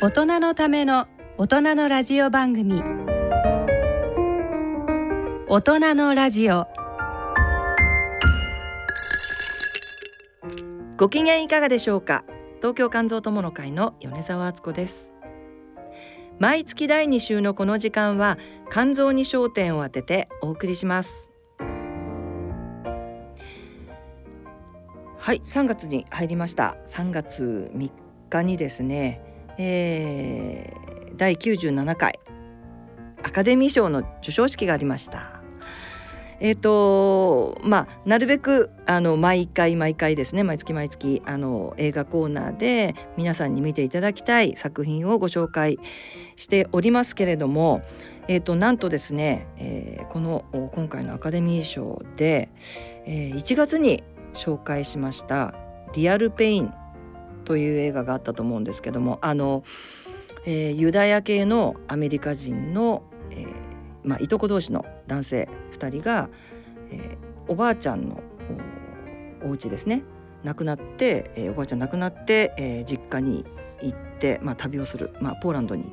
大人のための大人のラジオ番組、大人のラジオ。 ご機嫌いかがでしょうか。東京肝臓友の会の米澤敦子です。毎月第2週のこの時間は肝臓に焦点を当ててお送りします。はい、3月に入りました。3月3日にですね、第97回アカデミー賞の授賞式がありました。なるべく毎回ですね、毎月映画コーナーで皆さんに見ていただきたい作品をご紹介しておりますけれども、なんとですね、今回のアカデミー賞で、1月に紹介しましたリアルペインという映画があったと思うんですけども、ユダヤ系のアメリカ人の、いとこ同士の男性2人が、おばあちゃんのお家ですね、亡くなって、おばあちゃん亡くなって、実家に行って、旅をする、ポーランドに行って、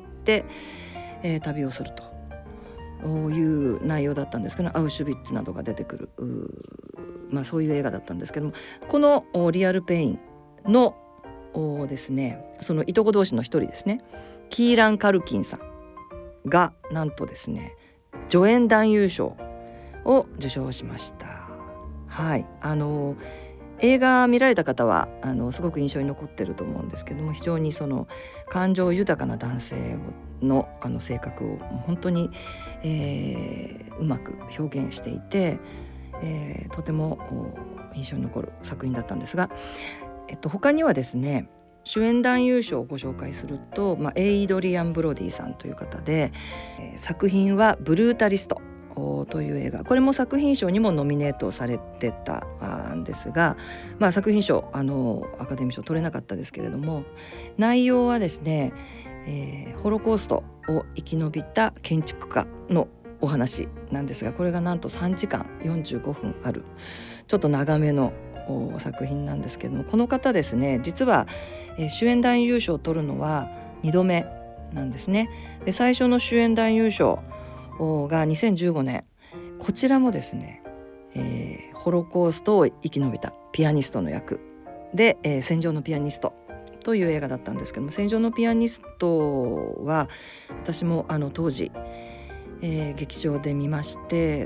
旅をするという内容だったんですけど、アウシュビッツなどが出てくるそういう映画だったんですけども、このリアルペインのですね、そのいとこ同士の一人ですね、キーラン・カルキンさんがなんとですね、助演男優賞を受賞しました。はい、映画見られた方はすごく印象に残ってると思うんですけども、非常にその感情豊かな男性の性格を本当に、うまく表現していて、とても印象に残る作品だったんですが、他にはですね、主演男優賞をご紹介すると、エイドリアン・ブロディさんという方で、作品はブルータリストという映画、これも作品賞にもノミネートされてたんですが、作品賞アカデミー賞取れなかったですけれども、内容はですね、ホロコーストを生き延びた建築家のお話なんですが、これがなんと3時間45分あるちょっと長めの作品なんですけども、この方ですね、実は主演男優賞を取るのは2度目なんですね。で、最初の主演男優賞が2015年、こちらもですね、ホロコーストを生き延びたピアニストの役で、戦場のピアニストという映画だったんですけども、戦場のピアニストは私も当時、劇場で見まして、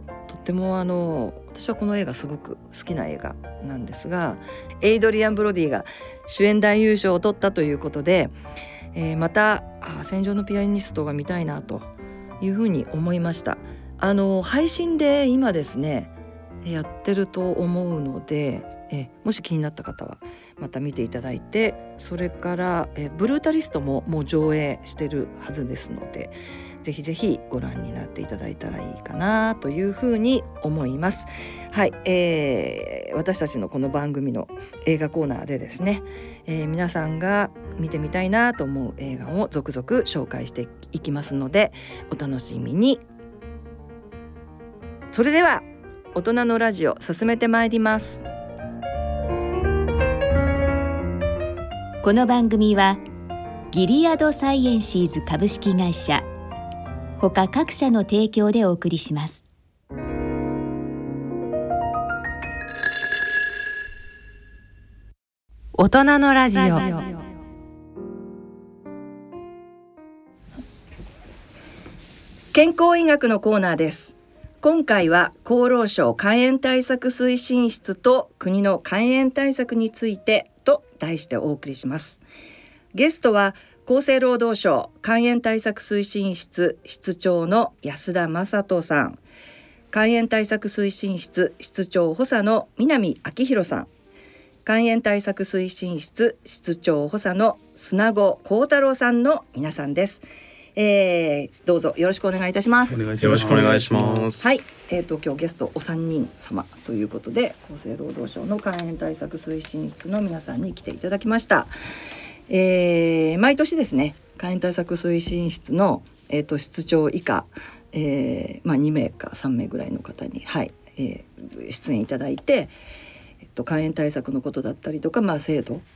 とっても私はこの映画すごく好きな映画なんですが、エイドリアン・ブロディが主演男優賞を取ったということで、また戦場のピアニストが見たいなというふうに思いました。配信で今ですねやってると思うので、もし気になった方はまた見ていただいて、それから、ブルータリストももう上映してるはずですので、ぜひぜひご覧になっていただいたらいいかなというふうに思います。はい、私たちのこの番組の映画コーナーでですね、皆さんが見てみたいなと思う映画を続々紹介していきますので、お楽しみに。それでは大人のラジオ進めてまいります。 この番組はギリアドサイエンシーズ株式会社他各社の提供でお送りします。 大人のラジオ。 健康医学のコーナーです。今回は厚労省肝炎対策推進室と国の肝炎対策についてと題してお送りします。ゲストは厚生労働省肝炎対策推進室室長の安田正人さん、肝炎対策推進室室長補佐の南明弘さん、肝炎対策推進室室長補佐の砂子幸太郎さんの皆さんです。どうぞよろしくお願いいたします。 よろしくお願いします。 はい、今日ゲストお三人様ということで、厚生労働省の肝炎対策推進室の皆さんに来ていただきました。毎年ですね、肝炎対策推進室の、室長以下、2名か3名ぐらいの方に、出演いただいて、肝炎対策のことだったりとか、制度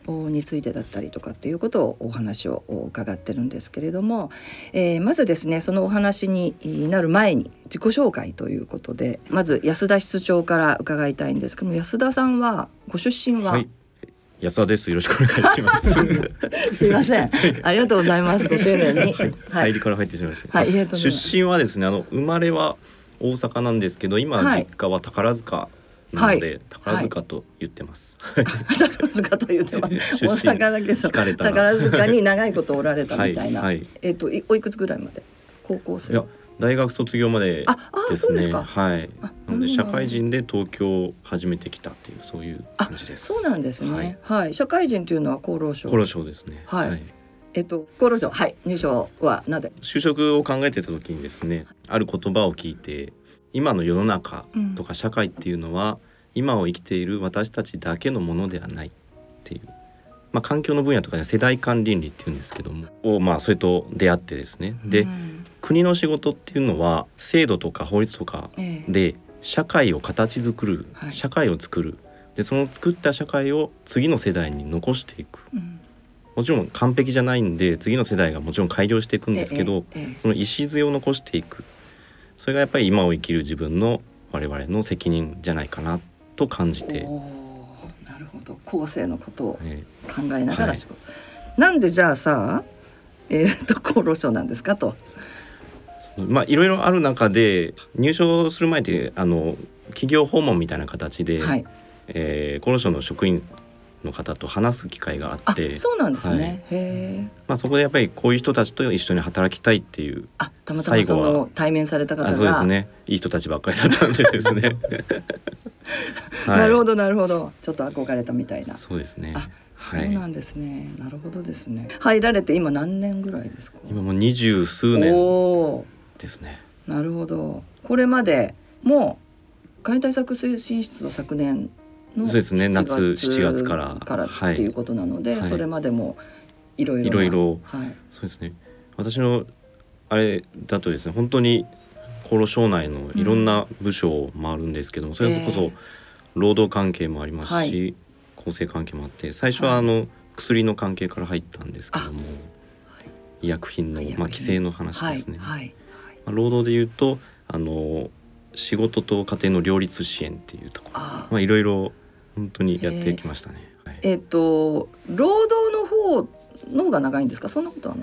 についてだったりとかっていうことをお話を伺ってるんですけれども、まずですねそのお話になる前に自己紹介ということで、まず安田室長から伺いたいんですけども、安田さんはご出身は、 はい、安田です。よろしくお願いしますすいません、ありがとうございます。ご丁寧に、 はい、入りから入ってしまいました、 はい、 出身はですね生まれは大阪なんですけど、今実家は宝塚なので、宝塚と言ってます、 宝塚と言ってます出身大阪だけど宝塚に長いことおられたみたいな、おいくつぐらいまで？高校生？ いや大学卒業までですね。はい。なので社会人で東京を始めてきたっていうそういう感じです。 そうなんですね。はい。社会人というのは厚労省。 厚労省ですね。 はい。厚労省、はい、入省はなぜ？ 就職を考えてた時にですね、ある言葉を聞いて、今の世の中とか社会っていうのは、今を生きている私たちだけのものではないっていう、環境の分野とかで世代間倫理っていうんですけども、それと出会ってですね、で、国の仕事っていうのは制度とか法律とかで社会を形作る、社会を作る、でその作った社会を次の世代に残していく、もちろん完璧じゃないんで次の世代がもちろん改良していくんですけど、その礎を残していく、それがやっぱり今を生きる自分の我々の責任じゃないかなと感じて。 なるほど、後世のことを考えながら仕事、なんでじゃあさ厚労省なんですかと。 いろいろある中で入省する前って企業訪問みたいな形で、厚労省の職員の方と話す機会があって。 そうなんですね、へー。そこでやっぱりこういう人たちと一緒に働きたいっていう、 たまたまその対面された方が。 そうですね、いい人たちばっかりだったんでですねなるほどなるほど、ちょっと憧れたみたいな。 そうですね。 そうなんですね、なるほどですね。入られて今何年ぐらいですか？ 今もう20数年ですね。 なるほど。これまでも簡易対策推進室は昨年のそうですね、夏7月からっていうことなので、それまでもいろいろ、 そうですね、私のあれだとですね、本当に厚労省内のいろんな部署を回るんですけども、それこそ労働関係もありますし、厚生関係もあって、最初は薬の関係から入ったんですけども、医薬品の規制の話ですね。労働でいうと仕事と家庭の両立支援っていうところ、いろいろ本当にやってきましたね。 労働の方の方が長いんですか？そんなことはない？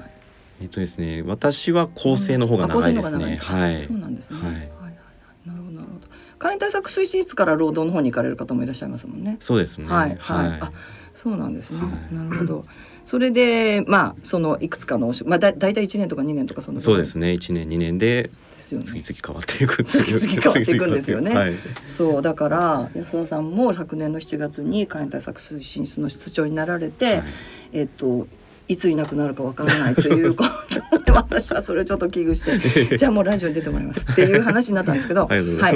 ですね、私は厚生の方が長いですね。 そうなんですね。なるほどなるほど。簡易対策推進室から労働の方に行かれる方もいらっしゃいますもんね。 そうですね。 そうなんですね。なるほど。それでそのいくつかのだいたい1年とか2年とかその。 そうですね。1年2年で次々変わっていく。 次々変わっていくんですよね。そうだから安田さんも昨年の7月に簡易対策推進室の室長になられて、いついなくなるかわからないということで私はそれをちょっと危惧してじゃあもうラジオに出てもらいますっていう話になったんですけど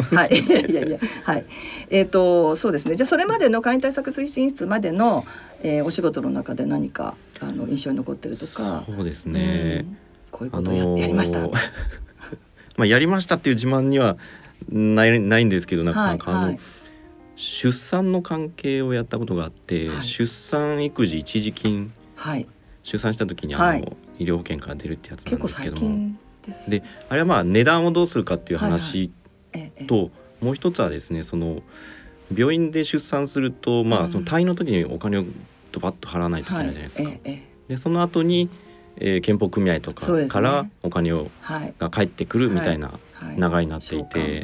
そうですね。じゃあそれまでの簡易対策推進室までの、お仕事の中で何か印象に残ってるとか。 そうですね、 こういうことをやりましたやりましたっていう自慢にはないんですけど、出産の関係をやったことがあって、出産育児一時金、出産した時に医療保険から出るってやつなんですけども、であれは値段をどうするかっていう話と、もう一つはですね、その病院で出産すると、その退院の時にお金をドバッと払わないといけないじゃないですか。でその後に、健保組合とかからお金が返ってくるみたいな流れになっていて、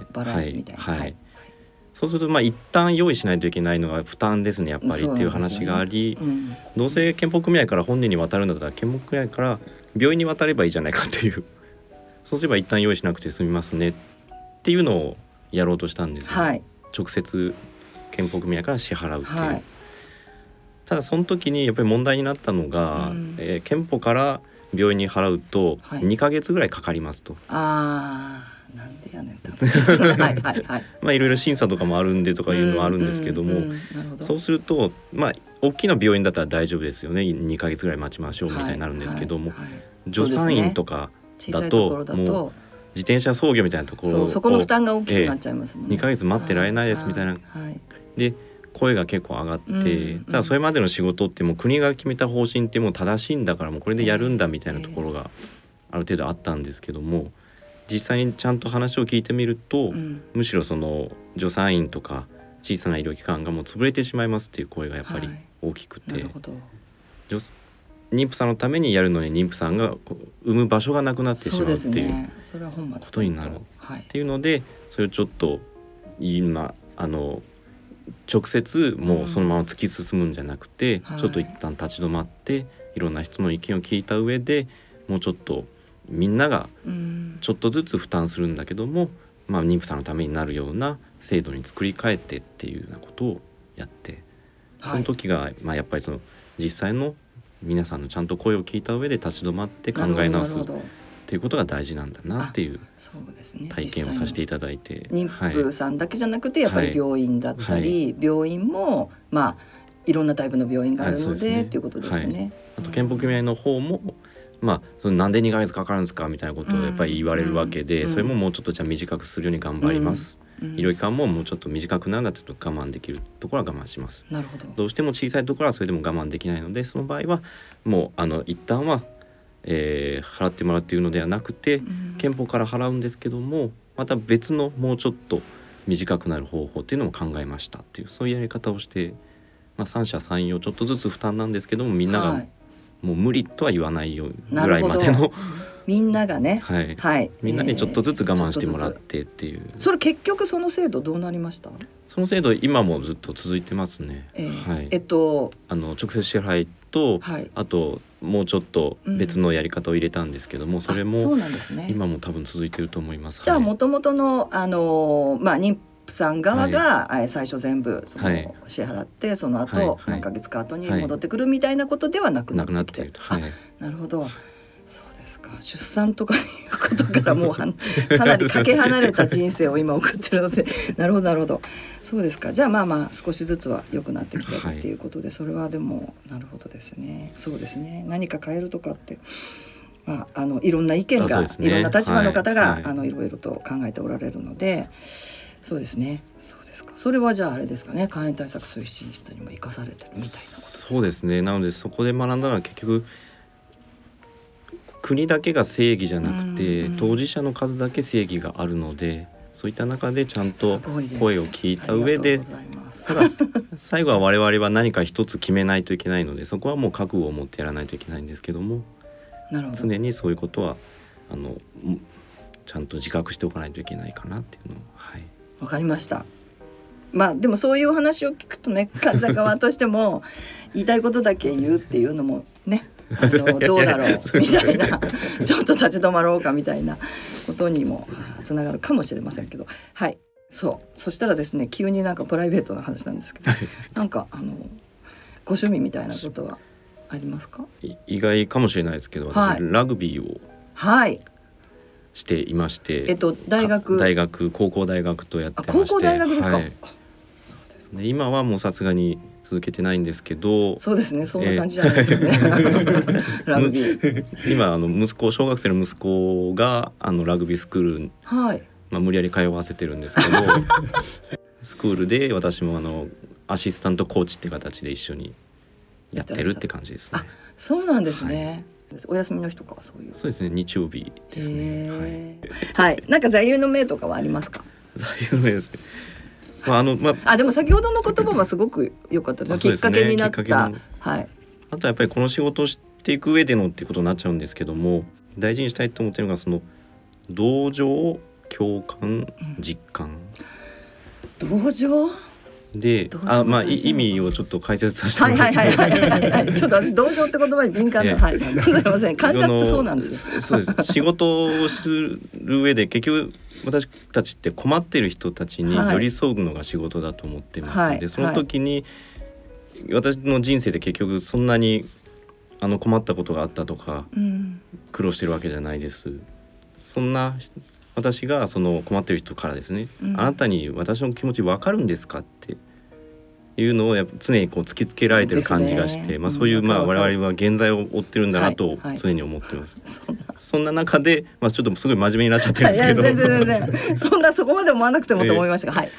そうすると一旦用意しないといけないのが負担ですね、やっぱりっていう話があり、どうせ健保組合から本人に渡るんだったら健保組合から病院に渡ればいいじゃないかっていう、そうすれば一旦用意しなくて済みますねっていうのをやろうとしたんですよ、直接健保組合から支払うっていう、ただその時にやっぱり問題になったのが、健保から病院に払うと2ヶ月ぐらいかかりますと。 なんでやねんっていろいろ審査とかもあるんでとかいうのはあるんですけども、そうすると大きな病院だったら大丈夫ですよね、2ヶ月ぐらい待ちましょうみたいになるんですけども、助産院とかだともう自転車操業みたいなところをそこの負担が大きくなっちゃいますもんね。 2ヶ月待ってられないですみたいな、で声が結構上がって、ただそれまでの仕事ってもう国が決めた方針ってもう正しいんだからもうこれでやるんだみたいなところがある程度あったんですけども、実際にちゃんと話を聞いてみると、むしろその助産院とか小さな医療機関がもう潰れてしまいますっていう声がやっぱり大きくて、 なるほど。 妊婦さんのためにやるのに妊婦さんが産む場所がなくなってしまうっていうそれは本末ことになるっていうので、それをちょっと今直接もうそのまま突き進むんじゃなくて、ちょっと一旦立ち止まっていろんな人の意見を聞いた上でもうちょっとみんながちょっとずつ負担するんだけども、妊婦さんのためになるような制度に作り変えてっていうようなことをやって、その時がやっぱりその実際の皆さんのちゃんと声を聞いた上で立ち止まって考え直すっていうことが大事なんだなっていう体験をさせていただいて、 妊婦さんだけじゃなくてやっぱり病院だったり、病院もいろんなタイプの病院があるのでっていうことですよね。 あと健保組合の方もそのなんで2ヶ月かかるんですかみたいなことをやっぱり言われるわけで、それももうちょっとじゃあ短くするように頑張ります、医療機関ももうちょっと短くなるんだったら我慢できるところは我慢します。 なるほど。 どうしても小さいところはそれでも我慢できないので、その場合はもう一旦は、払ってもらうっていうのではなくて、憲法から払うんですけどもまた別のもうちょっと短くなる方法っていうのも考えましたっていう、そういうやり方をして、三者三様ちょっとずつ負担なんですけども、みんながもう無理とは言わないよぐらいまでのみんながね、 みんなにちょっとずつ我慢してもらってっていう、 それ結局その制度どうなりました？ その制度今もずっと続いてますね。直接支払いと、あともうちょっと別のやり方を入れたんですけども、それも今も多分続いてると思います。 じゃあ元々の妊婦さん側が最初全部その支払って、その後何ヶ月か後に戻ってくるみたいなことではなくなってきてる。なるほど。そうですか。出産とかいうことからもうかなりかけ離れた人生を今送ってるのでなるほどなるほど。そうですか。じゃあ少しずつは良くなってきてるっていうことで、それはでもなるほどですね。そうですね。何か変えるとかっていろんな意見が、いろんな立場の方がいろいろと考えておられるので、そうですね。そうですか。それはじゃああれですかね、肝炎対策推進室にも生かされてるみたいなことですか？ そうですね。なのでそこで学んだのは結局国だけが正義じゃなくて、当事者の数だけ正義があるので、そういった中でちゃんと声を聞いた上で、ただ最後は我々は何か一つ決めないといけないので、そこはもう覚悟を持ってやらないといけないんですけども、常にそういうことはちゃんと自覚しておかないといけないかなっていうのを。 わかりました。でもそういうお話を聞くとね、患者側としても言いたいことだけ言うっていうのもねどうだろうみたいなちょっと立ち止まろうかみたいなことにもつながるかもしれませんけど、そしたらですね、急になんかプライベートな話なんですけどなんかご趣味みたいなことはありますか？ 意外かもしれないですけど、私ラグビーをしていまして、高校大学とやってまして。 高校大学ですか？ そうですね。今はもうさすがに続けてないんですけど。 そうですね、そんな感じじゃないですよねラグビー今小学生の息子がラグビースクールに、無理やり通わせてるんですけどスクールで私もアシスタントコーチって形で一緒にやってるって感じですね。 そうなんですね。お休みの日とかはそういう。 そうですね、日曜日ですね。 なんか座右の銘とかはありますか？ 座右の銘ですね。 でも先ほどの言葉はすごく良かったです。きっかけになった。あとやっぱりこの仕事をしていく上でのっていうことになっちゃうんですけども、大事にしたいと思っているのがその同情、共感、実感。 同情で、意味をちょっと解説させてもらって、 ちょっと私同情って言葉に敏感な、すいません、患者ってそうなんですよ。 そうです。仕事をする上で結局私たちって困ってる人たちに寄り添うのが仕事だと思ってます。でその時に私の人生で結局そんなに困ったことがあったとか、苦労してるわけじゃないです。そんな私がその困ってる人からですね、あなたに私の気持ち分かるんですかっていうのをやっぱ常に突きつけられてる感じがして、そういう我々は現在を追ってるんだなと常に思ってます。そんな中で、ちょっとすごい真面目になっちゃってるんですけど、 全然そこまで思わなくてもと思いましたが、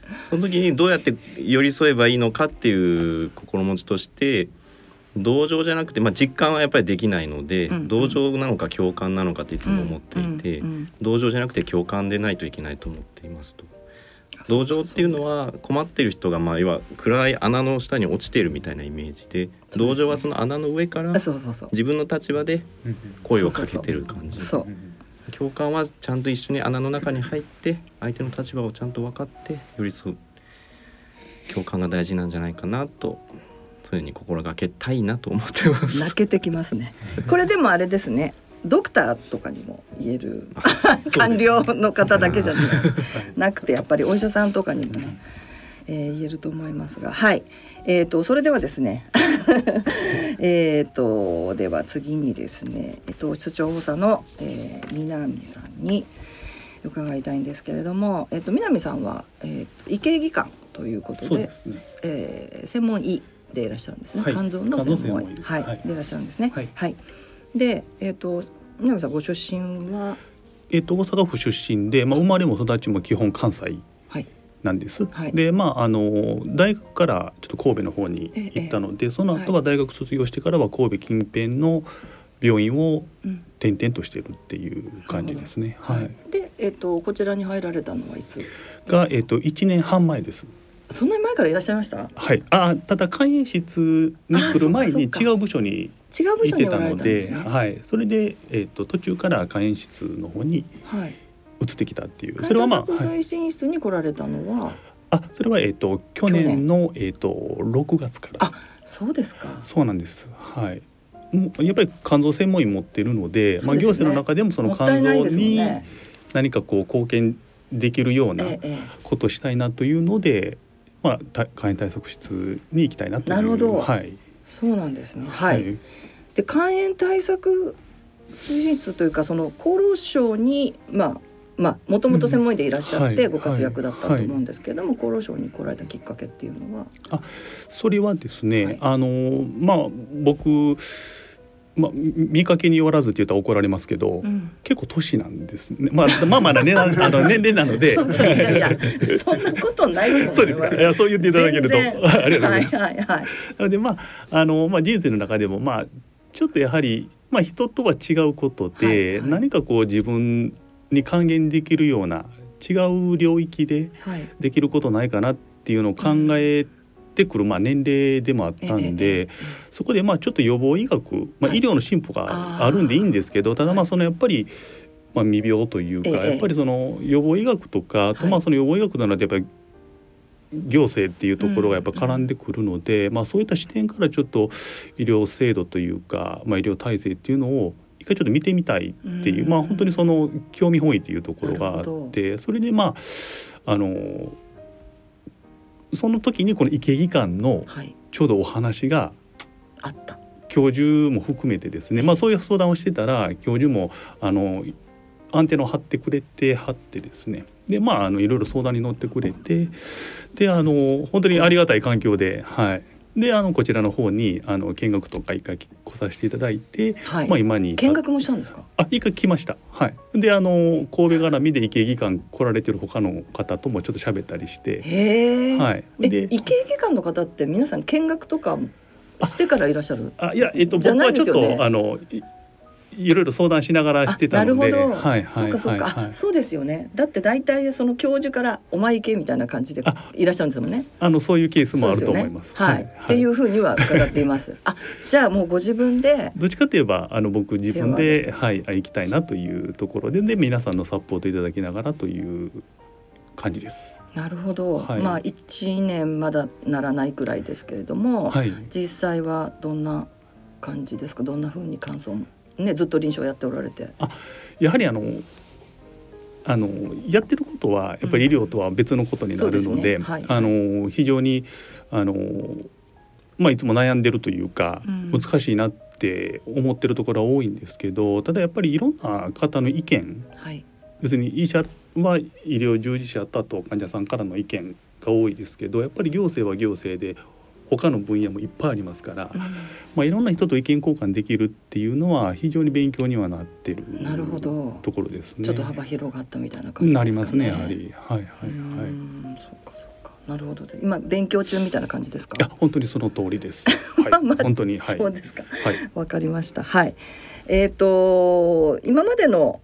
その時にどうやって寄り添えばいいのかっていう心持ちとして同情じゃなくて、実感はやっぱりできないので、同情なのか共感なのかっていつも思っていて、同情じゃなくて共感でないといけないと思っていますと。同情っていうのは困ってる人が要は暗い穴の下に落ちているみたいなイメージで、同情はその穴の上から自分の立場で声をかけてる感じ。共感はちゃんと一緒に穴の中に入って相手の立場をちゃんと分かって寄り添う共感が大事なんじゃないかなと、そういうふうに心がけたいなと思ってます。 泣けてきますね。これでもあれですね、ドクターとかにも言える官僚の方だけじゃなくて、やっぱりお医者さんとかにもね、言えると思いますが、はい、それではですねでは次にですね、室長補佐の、南さんに伺いたいんですけれども、南さんは、医系技官ということで、専門医でいらっしゃるんですね、はい、肝臓の専門医、はいはい、でいらっしゃるんですね、はいはい、で、南さんご出身は、 大阪府出身で、生まれも育ちも基本関西なんです、はい、で大学からちょっと神戸の方に行ったので、その後は大学卒業してからは神戸近辺の病院を転々としているっていう感じですね、はい、 で、こちらに入られたのはいつが、1年半前です。 そんなに前からいらっしゃいました？ はい、ただ肝炎室に来る前に違う部署にいてたので、はい、それで、途中から肝炎室の方に移ってきたっていう、 それは最新室に来られたのは、 それは、去年の、6月から。 あ、そうですか。 そうなんです、はい、やっぱり肝臓専門医持っているので、行政の中でもその肝臓に何かこう貢献できるようなことをしたいなというので、肝炎対策室に行きたいなという。 なるほど、 はい、 そうなんですね、はい、で肝炎対策推進室というか、その厚労省にもともと専門医でいらっしゃってご活躍だったと思うんですけれども、厚労省に来られたきっかけっていうのは？ それはですね、僕、見かけによらずって言ったら怒られますけど、結構年なんですね。まだね年齢なのでいやそんなことないと思います。 そうですか。いや、そう言っていただけるとありがとうございます。なので人生の中でもちょっとやはり人とは違うことで、何かこう自分に還元できるような違う領域でできることないかなっていうのを考えてくる、年齢でもあったんで、そこでちょっと予防医学、医療の進歩があるんでいいんですけど、ただそのやっぱり未病というか、やっぱりその予防医学とか、その予防医学なのでやっぱり行政っていうところがやっぱ絡んでくるので、そういった視点からちょっと医療制度というか、医療体制っていうのを一回ちょっと見てみたいっていう、本当にその興味本位というところがあって、それでその時にこの医系技官のちょうどお話があった、教授も含めてですね、そういう相談をしてたら教授もアンテナを張ってくれてですね、でいろいろ相談に乗ってくれて、で本当にありがたい環境で、でこちらの方に見学とか一回来させていただいて、今に見学もしたんですか？ 一回来ました。はい。で神戸絡みで医系技官来られてる他の方ともちょっと喋ったりして。 へえ。 はい。 で医系技官の方って皆さん見学とかしてからいらっしゃる？ いや僕はちょっといろいろ相談しながらしてたので。 なるほど。そうか、そうですよね。だって大体その教授からお前行けみたいな感じでいらっしゃるんですもんね。 そういうケースもあると思います。 っていうふうには伺っています。じゃあもうご自分で。 どっちかといえば僕自分で行きたいなというところで、皆さんのサポートいただきながらという感じです。 なるほど。1年まだならないくらいですけれども、実際はどんな感じですか？どんなふうに感想もずっと臨床やっておられて。 やはりやってることはやっぱり医療とは別のことになるので、非常にいつも悩んでるというか、難しいなって思ってるところは多いんですけど、ただやっぱりいろんな方の意見、要するに医者は医療従事者だと患者さんからの意見が多いですけど、やっぱり行政は行政で他の分野もいっぱいありますから、いろんな人と意見交換できるっていうのは非常に勉強にはなってるところですね。 ちょっと幅広がったみたいな感じですかね。 なりますね、やはり。そうか。 なるほど。今勉強中みたいな感じですか？ いや本当にその通りです。はい本当に、はい、 そうですか。 はい、 わかりました。はい。今までの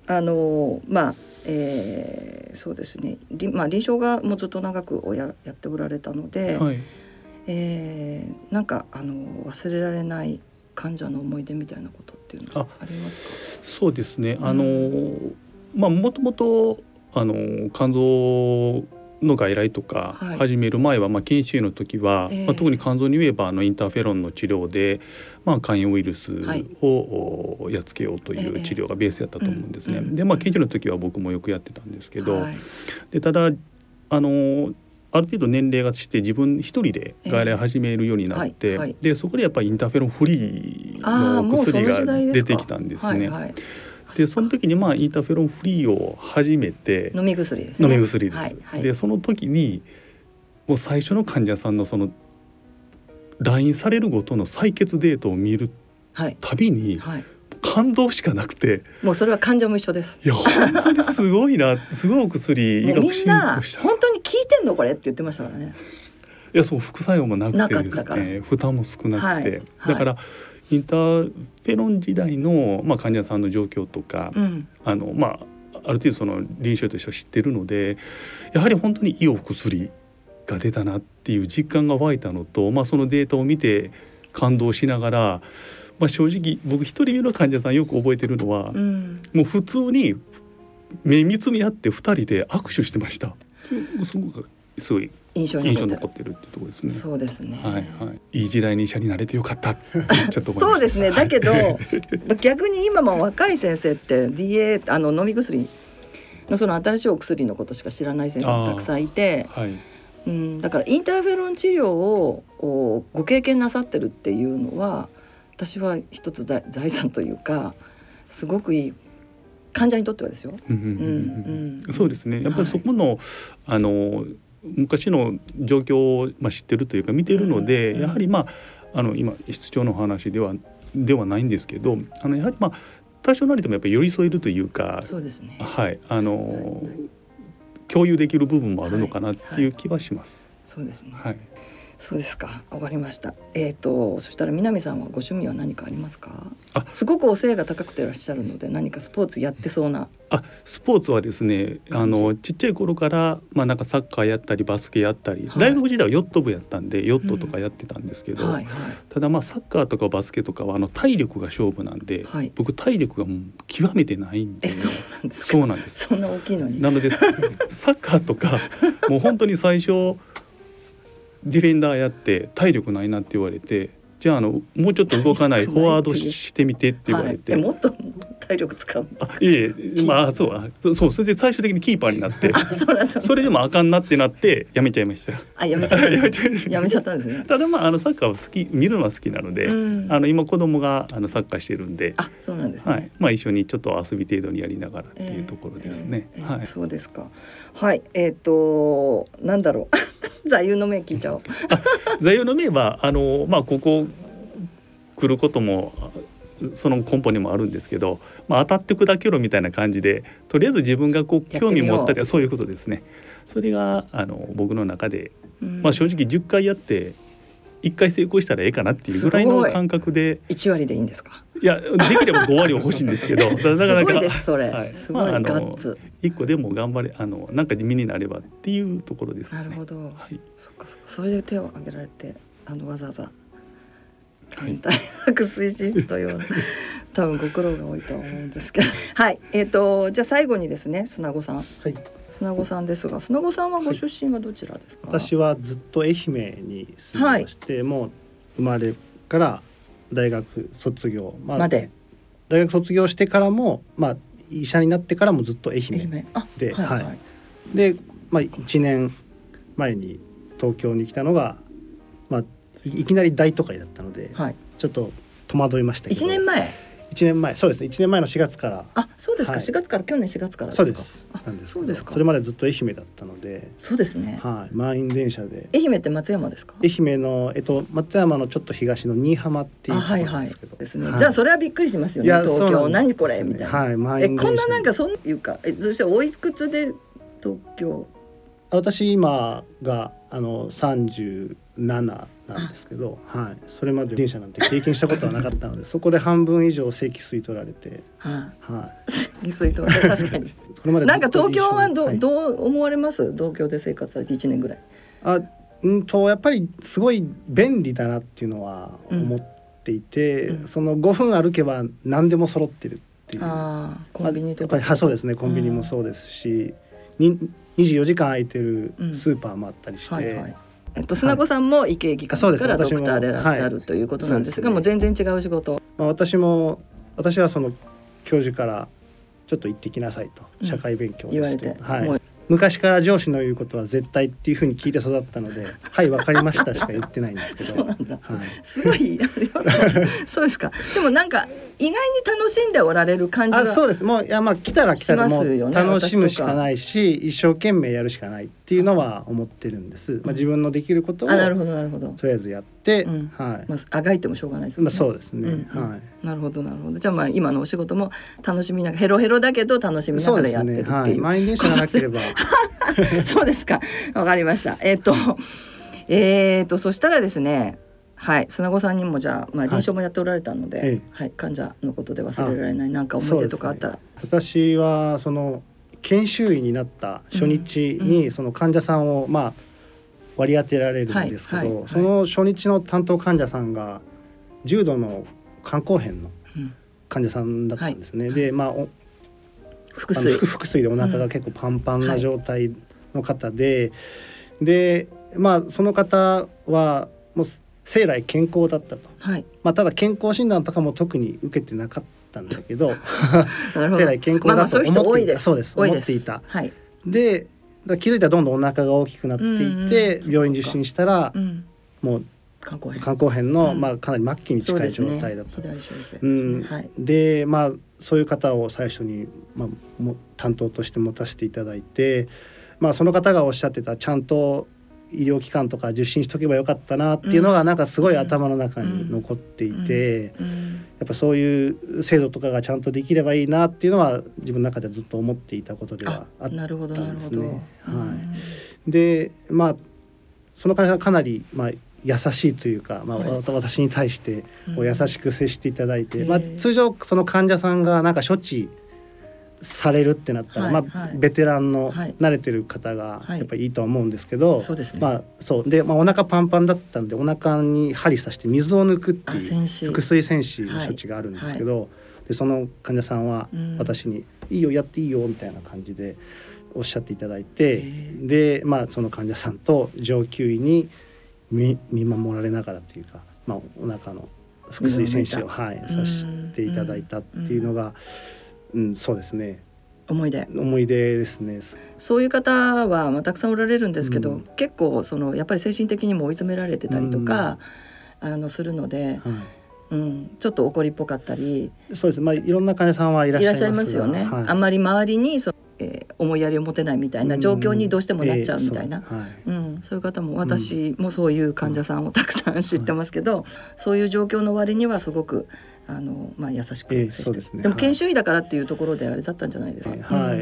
そうですね。臨床がもうずっと長くやっておられたので、 はい、 なんか忘れられない患者の思い出みたいなことっていうのはありますか？ そうですね。もともと肝臓の外来とか始める前は、研修医の時は、特に肝臓に言えばインターフェロンの治療で、肝炎ウイルスをやっつけようという治療がベースやったと思うんですね。で、研修の時は僕もよくやってたんですけど、でただある程度年齢がして自分一人で外来始めるようになって、でそこでやっぱりインターフェロンフリーの薬が出てきたんですね。でその時にインターフェロンフリーを始めて、 飲み薬ですね。 飲み薬です。でその時にもう最初の患者さんのその来院されるごとの採血データを見るたびに、感動しかなくて、 もうそれは患者も一緒です。 いや本当にすごいな、すごいお薬医学進歩した。 本当に効いてんのこれって言ってましたからね。 いやそう副作用もなくてですね、負担も少なくて、だからインターフェロン時代の、患者さんの状況とか、ある程度その臨床としては知ってるので、やはり本当にいいお薬が出たなっていう実感が湧いたのと、そのデータを見て感動しながら、正直僕一人目の患者さんよく覚えてるのは、もう普通に目見つめ合って2人で握手してました。すごい印象に残ってるっていうところですね。 そうですね。 いい時代に医者になれてよかったってちょっと思いました。 そうですね。だけど逆に今も若い先生って DA 飲み薬のその新しいお薬のことしか知らない先生もたくさんいて、だからインターフェロン治療をご経験なさってるっていうのは、私は一つ財産というか、すごくいい患者にとってはですよ。 そうですね。やっぱりそこの、昔の状況を知ってるというか見てるので、やはり今室長の話ではないんですけど、やはり多少なりともやっぱり寄り添えるというか、 そうですね。 共有できる部分もあるのかなっていう気はします。 そうですね。 そうですか。わかりました。そしたら南さんはご趣味は何かありますか？すごくお背が高くていらっしゃるので、何かスポーツやってそうな。 スポーツはですね、ちっちゃい頃からなんかサッカーやったりバスケやったり、大学時代はヨット部やったんでヨットとかやってたんですけど、ただサッカーとかバスケとかは体力が勝負なんで、僕体力がもう極めてないんで。 そうなんですか？ そうなんです。 そんな大きいのに。 なのでサッカーとかもう本当に最初ディフェンダーやって体力ないなって言われて、じゃあもうちょっと動かないフォワードしてみてって言われて、 もっと体力使う。 そうそれで最終的にキーパーになってそれでもあかんなってなってやめちゃいました。 やめちゃったんですね。 ただサッカーは好き、見るのは好きなので、今子供がサッカーしてるんで、 そうなんですね。 一緒にちょっと遊び程度にやりながらっていうところですね。 そうですか。なんだろう座右の銘聞いちゃおう。 座右の銘はここ来ることもその根本にもあるんですけど、当たって砕けろみたいな感じで、とりあえず自分が興味持ったり、そういうことですね。それが僕の中で、正直10回やって1回成功したらええかなっていうぐらいの感覚で。 1割でいいんですか？ いや、できれば5割は欲しいんですけどだからすごいですそれ、すごいガッツ。 1個でも頑張れ、なんか身になればっていうところですね。 なるほど、そっかそれで手を挙げられてわざわざ大学推進室という多分ご苦労が多いとは思うんですけどじゃあ最後にですね、砂子さん。砂子さんですが、砂子さんはご出身はどちらですか？ 私はずっと愛媛に住んでまして、もう生まれから大学卒業まで、大学卒業してからも、医者になってからもずっと愛媛で、で、1年前に東京に来たのが、いきなり大都会だったので、ちょっと戸惑いましたけど。1年前そうですね、1年前の4月から。 そうですか、4月から、去年4月からですか？ そうです。なんですけど、それまでずっと愛媛だったので。 そうですね。 満員電車で。 愛媛って松山ですか？ 愛媛の松山のちょっと東の新居浜っていうところなんですけど。 ですね。じゃあそれはびっくりしますよね。東京何これみたいな。こんななんかそういうか、そしておいくつで東京私今が37なんですけど、はい、それまで電車なんて経験したことはなかったのでそこで半分以上積水取られて、 はい、積水取られて確かにこれまでなんか東京はどう思われます？東京で生活されて1年ぐらい。 やっぱりすごい便利だなっていうのは思っていて、その5分歩けば何でも揃ってるっていう。 コンビニとかやっぱりそうですね、コンビニもそうですし、24時間空いてるスーパーもあったりして、 砂子さんも医系技科からドクターでいらっしゃるということなんですが、もう全然違う仕事。 私はその教授からちょっと行ってきなさいと、社会勉強ですと言われて、昔から上司の言うことは絶対っていう風に聞いて育ったのではい分かりましたしか言ってないんですけどそうなんだ、すごいそうですか。でもなんか意外に楽しんでおられる感じがそうです。もう来たらもう楽しむしかないし一生懸命やるしかないっていうのは思ってるんです。自分のできることをとりあえずやって、 あがいてもしょうがないですよね。 そうですね、 なるほどなるほど。じゃあ今のお仕事も楽しみながらヘロヘロだけど楽しみながらやってるっていう。 満員電車がなければそうですか、わかりました。そしたらですね、砂子さんにもじゃあ、臨床もやっておられたので、患者のことで忘れられないなんか思い出とかあったら。 私はその研修医になった初日にその患者さんを割り当てられるんですけど、その初日の担当患者さんが重度の肝硬変の患者さんだったんですね。で腹水でお腹が結構パンパンな状態の方で、その方はもう生来健康だったと、ただ健康診断とかも特に受けてなかったんだけど生来健康だと思っていた。そうです、思っていた。で気づいたらどんどんお腹が大きくなっていて、病院受診したら、もう肝硬変の、かなり末期に近い状態だった。でそういう方を最初に、担当として持たせていただいて、その方がおっしゃってたちゃんと医療機関とか受診しとけばよかったなっていうのがなんかすごい頭の中に残っていて、やっぱそういう制度とかがちゃんとできればいいなっていうのは自分の中でずっと思っていたことではあったんですね。でその患者がかなり優しいというか、私に対して優しく接していただいて、通常その患者さんがなんか処置されるってなったら、ベテランの慣れてる方がやっぱりいいとは思うんですけど、お腹パンパンだったんでお腹に針刺して水を抜くっていう腹水栓死の処置があるんですけど、でその患者さんは私にいいよやっていいよみたいな感じでおっしゃっていただいて、でその患者さんと上級医に見守られながらというか、お腹の腹水栓死をさせていただいたっていうのが、そうですね、思い出ですね。 そういう方はたくさんおられるんですけど、結構やっぱり精神的にも追い詰められてたりとか、するので、ちょっと怒りっぽかったり。 そうです、いろんな患者さんはいらっしゃいますよね。あんまり周りに思いやりを持てないみたいな状況にどうしてもなっちゃうみたいな、そういう方も、私もそういう患者さんをたくさん知ってますけど、そういう状況の割にはすごく優しく接して、でも研修医だからっていうところであれだったんじゃないですか。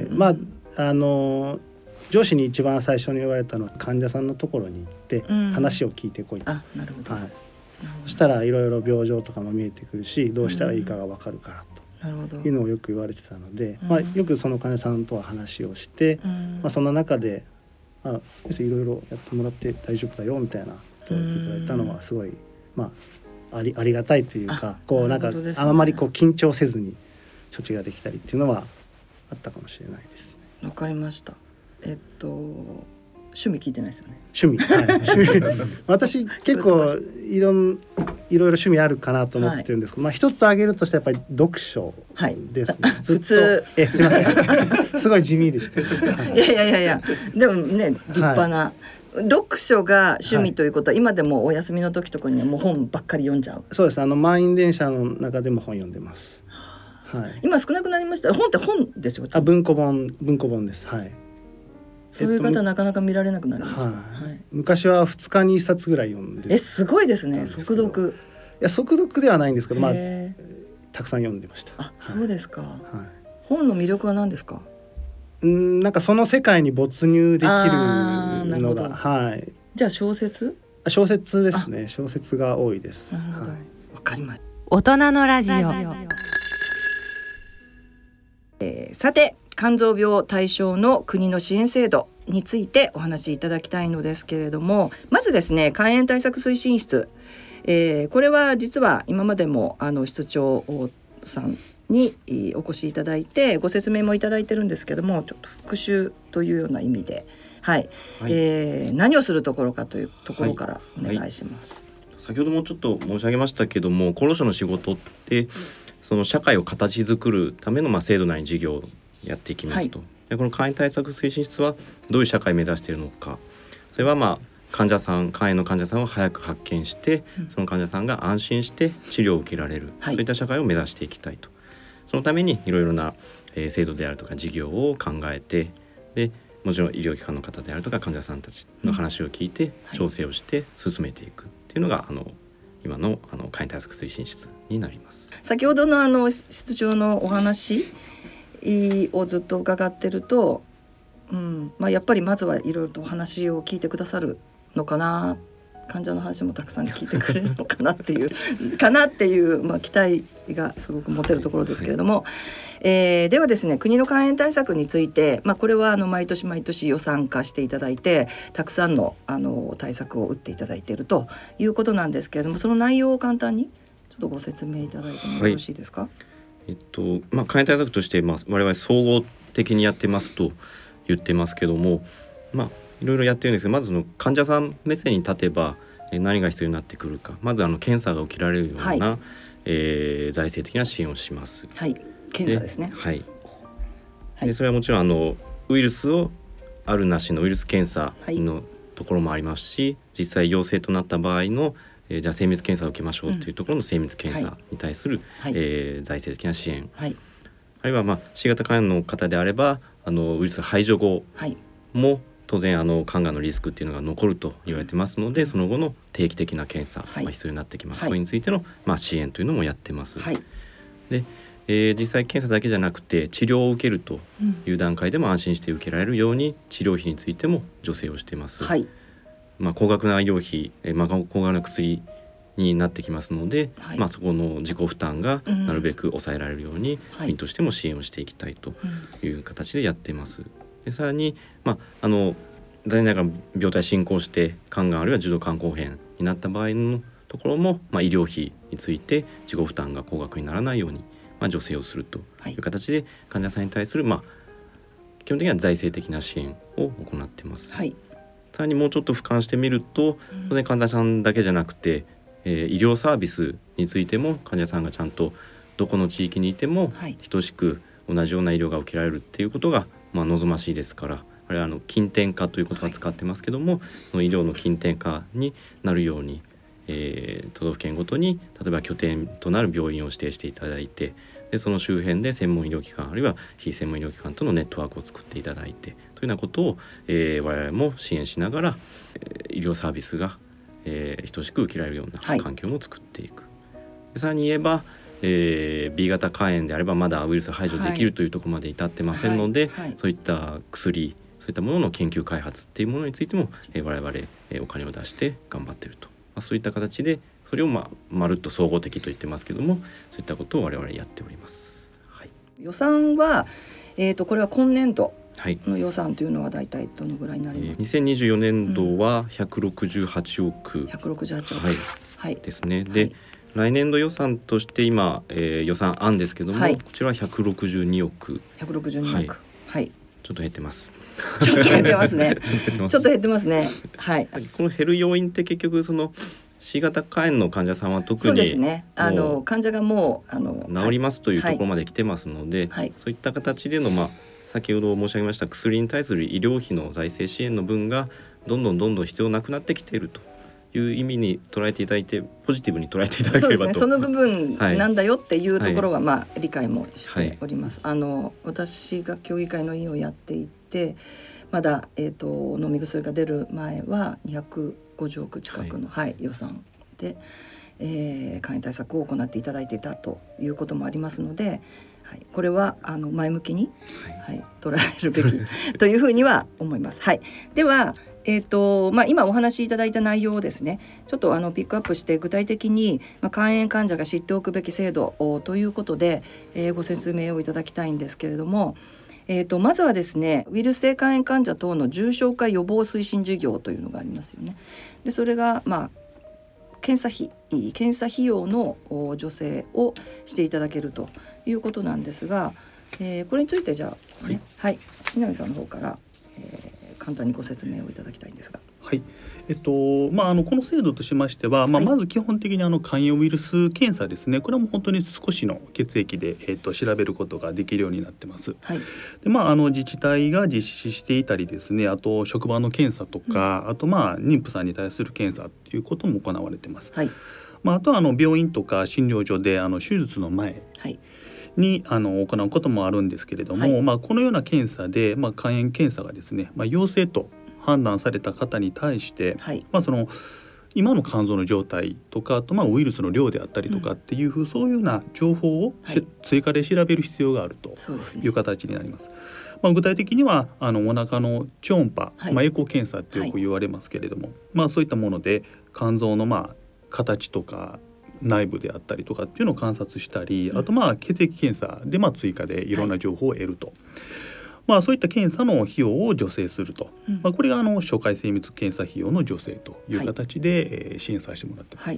上司に一番最初に言われたのは患者さんのところに行って話を聞いてこいと。そしたらいろいろ病状とかも見えてくるし、どうしたらいいかが分かるからというのをよく言われてたので、よくその患者さんとは話をして、その中でいろいろやってもらって大丈夫だよみたいなことを言っていただいたのはすごいありがたいというか、なんかあまり緊張せずに処置ができたりっていうのはあったかもしれないですね。 わかりました。趣味聞いてないですよね。 趣味私結構いろいろ趣味あるかなと思ってるんですけど、一つ挙げるとしてやっぱり読書ですね。ずっとすいませんすごい地味でした。 いやでもね、立派な。読書が趣味ということは、今でもお休みの時とかにはもう本ばっかり読んじゃう。 そうです。満員電車の中でも本読んでます。 今少なくなりました。本って本ですよ。 文庫本です。 そういう方なかなか見られなくなりました。 昔は2日に1冊ぐらい読んで。 すごいですね。速読。 速読ではないんですけど、たくさん読んでました。 そうですか。本の魅力は何ですか？ なんかその世界に没入できるのが、はい。 じゃあ小説ですね。小説が多いです。 なるほど。わかりました。 大人のラジオ。 さて、肝臓病対象の国の支援制度についてお話しいただきたいのですけれども、まずですね、肝炎対策推進室、これは実は今までも室長さんにお越しいただいてご説明もいただいてるんですけども、ちょっと復習というような意味で、はいはい、何をするところかというところからお願いします。 先ほどもちょっと申し上げましたけども、厚労省の仕事ってその社会を形作るための制度内に事業をやっていきますと、でこの肝炎対策推進室はどういう社会を目指しているのか、それは肝炎の患者さんを早く発見して、その患者さんが安心して治療を受けられる、そういった社会を目指していきたいと。そのためにいろいろな制度であるとか事業を考えて、でもちろん医療機関の方であるとか患者さんたちの話を聞いて調整をして進めていくっていうのが今の肝炎対策推進室になります。 先ほどの室長のお話をずっと伺ってると、やっぱりまずはいろいろとお話を聞いてくださるのかな、患者の話もたくさん聞いてくれるのかなっていう期待がすごく持てるところですけれども、ではですね、国の肝炎対策について、これは毎年毎年予算化していただいてたくさんの対策を打っていただいているということなんですけれども、その内容を簡単にちょっとご説明いただいてもよろしいですか。 肝炎対策として、我々総合的にやってますと言ってますけども、いろいろやってるんですけど、まず患者さん目線に立てば何が必要になってくるか、まず検査が受けられるような、財政的な支援をします。 はい、検査ですね。 はい、でそれはもちろんウイルスをあるなしのウイルス検査のところもありますし、実際陽性となった場合のじゃあ精密検査を受けましょうというところの精密検査に対する、財政的な支援、あるいはC 型肝炎の方であればウイルス排除後も、当然肝がんのリスクっていうのが残ると言われてますので、その後の定期的な検査が必要になってきます。これについての支援というのもやってます。で、実際検査だけじゃなくて治療を受けるという段階でも安心して受けられるように治療費についても助成をしています。高額な医療費、高額な薬になってきますので、そこの自己負担がなるべく抑えられるように、国としても支援をしていきたいという形でやっています。でさらに、残念ながら病態進行して肝がんあるいは重度肝硬変になった場合のところも、医療費について自己負担が高額にならないように、助成をするという形で、患者さんに対する、基本的には財政的な支援を行っています。さらにもうちょっと俯瞰してみると、当然患者さんだけじゃなくて、医療サービスについても患者さんがちゃんとどこの地域にいても等しく同じような医療が受けられるっていうことが望ましいですから、あれは近点化という言葉を使ってますけども、その医療の近点化になるように、都道府県ごとに例えば拠点となる病院を指定していただいて、でその周辺で専門医療機関あるいは非専門医療機関とのネットワークを作っていただいてというようなことを、我々も支援しながら、医療サービスが、等しく受けられるような環境も作っていく。さらに言えばB 型肝炎であればまだウイルス排除できるというところまで至ってませんので、そういった薬、そういったものの研究開発っていうものについても、我々、お金を出して頑張っていると、そういった形でそれをまるっと総合的と言ってますけども、そういったことを我々やっております。 予算は、これは今年度の予算というのはだいたいどのぐらいになりますか。 2024年度は168億、ですね。で来年度予算として今、予算案ですけども、こちらは162億。 162億。 ちょっと減ってます。 ちょっと減ってますね。ちょっと減ってますね。 この減る要因って結局その C 型肝炎の患者さんは特にそうですね。患者がもう治りますというところまで来てますので、そういった形での先ほど申し上げました薬に対する医療費の財政支援の分がどんどん必要なくなってきているという意味に捉えていただいて、ポジティブに捉えていただければと。 その部分なんだよっていうところは理解もしております。私が協議会の委員をやっていて、まだ、飲み薬が出る前は250億近くの、予算で、肝炎対策を行っていただいていたということもありますので、 はい、これは前向きに、はい、捉えるべきというふうには思います。はい、では今お話しいただいた内容をですねちょっとピックアップして具体的に、肝炎患者が知っておくべき制度ということで、ご説明をいただきたいんですけれども、まずはですねウイルス性肝炎患者等の重症化予防推進事業というのがありますよね。でそれが検査費用の助成をしていただけるということなんですが、これについてじゃあ、ね、はい、木南さんの方から、簡単にご説明をいただきたいんですが。 はい、この制度としましては、まず基本的に肝炎ウイルス検査ですね、これはもう本当に少しの血液で、調べることができるようになってます。はい、で自治体が実施していたりですね、あと職場の検査とか、あと妊婦さんに対する検査っていうことも行われてます。はい、あとは病院とか診療所で手術の前に行うこともあるんですけれども、はい、このような検査で、肝炎検査がですね、陽性と判断された方に対して、はい、今の肝臓の状態とか、あとウイルスの量であったりとかっていう、そういうような情報を、はい、追加で調べる必要があるという形になります。具体的にはお腹の超音波、はい、エコー検査ってよく言われますけれども、はい、そういったもので肝臓の形とか内部であったりとかっていうのを観察したり、あと血液検査で追加でいろんな情報を得ると、はい、そういった検査の費用を助成すると、これが初回精密検査費用の助成という形で、支援させてもらってます。はい、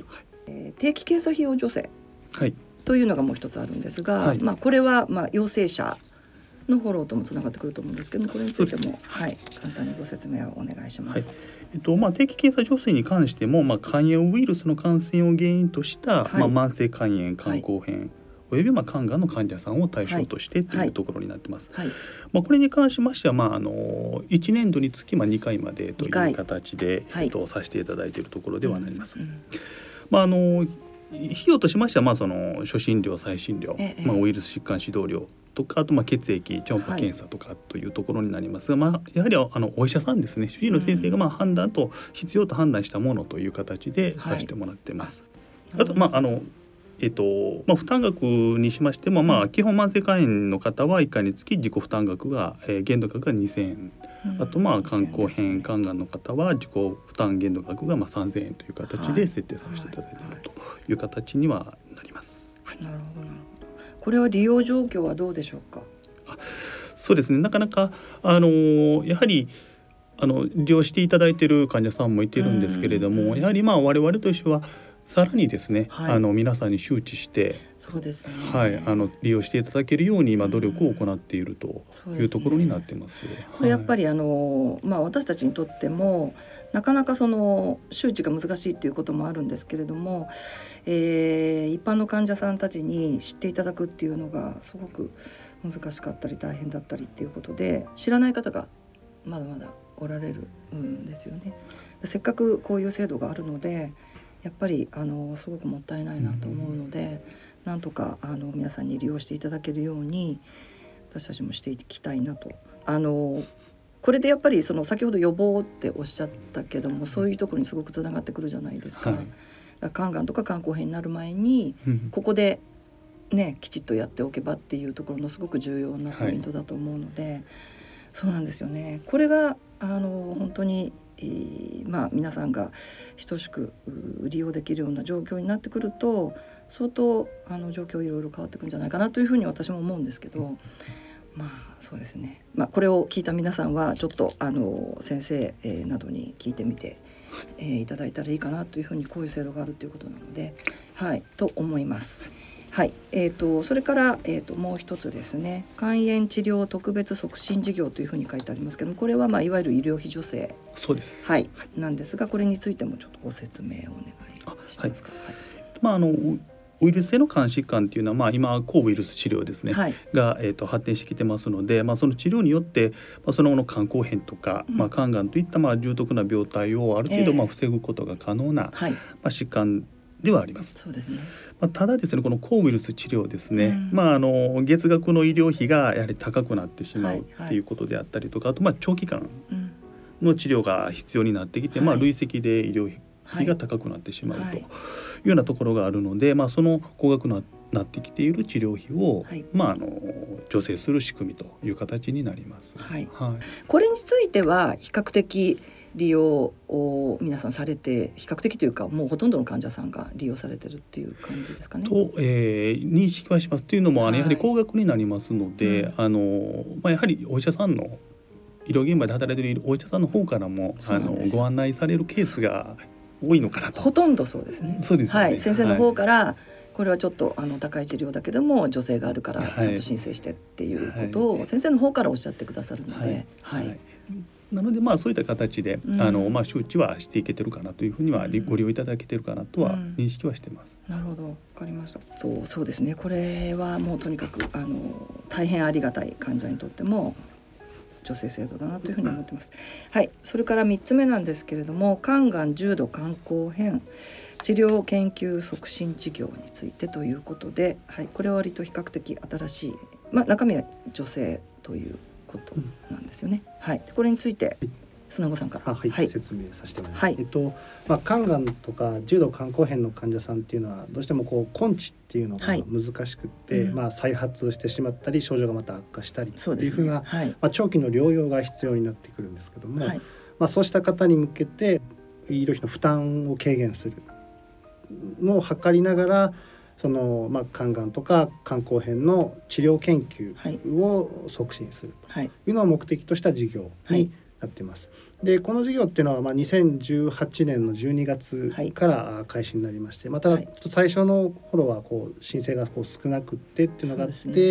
定期検査費用助成というのがもう一つあるんですが、はい、これは陽性者のフォローともつながってくると思うんですけども、これについても、はい、簡単にご説明をお願いします。 はい、定期検査助成に関しても、肝炎ウイルスの感染を原因とした、はい、慢性肝炎、肝硬変、はい、および肝がんの患者さんを対象としてというところになってます。はいはい、これに関しましては、1年度につき2回までという形で、させていただいているところではなります。費用としましては、初診料、再診料、ウイルス疾患指導料とか、あと血液超音波検査とかというところになりますが、やはりお医者さんですね、主治医の先生が判断と必要と判断したものという形でさせてもらってます。はい、あと負担額にしましても、基本慢性肝炎の方は1回につき自己負担額が、限度額が2000円、あと肝硬変、肝がんの方は自己負担限度額が3000円という形で設定させていただいているという形にはなります。はい、 なるほど。これは利用状況はどうでしょうか。 そうですね、なかなかやはり利用していただいている患者さんもいてるんですけれども、やはり我々としてはさらにですね、はい、皆さんに周知して、 そうですね、 はい、利用していただけるように今努力を行っているというところになってます。 これやっぱり私たちにとってもなかなか周知が難しいということもあるんですけれども、一般の患者さんたちに知っていただくっていうのがすごく難しかったり大変だったりっていうことで、知らない方がまだまだおられるんですよね。せっかくこういう制度があるのでやっぱりすごくもったいないなと思うので、なんとか皆さんに利用していただけるように私たちもしていきたいなと。これでやっぱり先ほど予防っておっしゃったけども、そういうところにすごくつながってくるじゃないですか。はい、だから肝がんとか肝硬変になる前に、ここでねきちっとやっておけばっていうところのすごく重要なポイントだと思うので、はい、そうなんですよね。これが本当に皆さんが等しく利用できるような状況になってくると相当状況いろいろ変わってくるんじゃないかなというふうに私も思うんですけど、そうですね、これを聞いた皆さんはちょっと先生、などに聞いてみて、いただいたらいいかなというふうに、こういう制度があるということなので、はい、と思います。はい、それから、もう一つですね、肝炎治療特別促進事業というふうに書いてありますけども、これは、いわゆる医療費助成、 そうです、 はい、なんですが、これについてもちょっとご説明をお願いしますか。はい、 ウイルス性の肝疾患っていうのは、今抗ウイルス治療ですね、はい、が、発展してきてますので、その治療によって、その肝硬変とか、肝がんといった、重篤な病態をある程度、防ぐことが可能な、疾患ではあります。 そうですね。 ただですね、この抗ウイルス治療ですね、月額の医療費がやはり高くなってしまうっていうことであったりとか、あと長期間の治療が必要になってきて、累積で医療費が高くなってしまうというようなところがあるので、その高額ななってきている治療費を、助成する仕組みという形になります。 これについては比較的利用を皆さんされて、比較的というかもうほとんどの患者さんが利用されてるっていう感じですかね。 と、認識はします。というのもやはり高額になりますので、やはりお医者さんの医療現場で働いているお医者さんの方からもご案内されるケースが多いのかなと。 ほとんどそうですね。 そうですね。 先生の方から、これはちょっと高い治療だけども助成があるからちゃんと申請してっていうことを先生の方からおっしゃってくださるので、 なのでそういった形で、周知はしていけてるかなというふうには、ご利用いただけてるかなとは認識はしてます。 なるほど、わかりました。そうですね、これはもうとにかく大変ありがたい患者にとっても助成制度だなというふうに思ってます。それから3つ目なんですけれども、肝がん重度肝硬変治療研究促進事業についてということで、これは割と比較的新しい、中身は助成ということなんですよね。これについて砂子さんから、 説明させてもらいます。肝がんとか重度肝硬変の患者さんっていうのはどうしても根治っていうのが難しくって、再発してしまったり症状がまた悪化したりっていうふうな、長期の療養が必要になってくるんですけども、そうした方に向けて医療費の負担を軽減するのを図りながら、肝がんとか肝硬変の治療研究を促進するというのを目的とした事業になっています。でこの事業っていうのは2018年の12月から開始になりまして、ただ最初の頃は申請が少なくってっていうのがあって、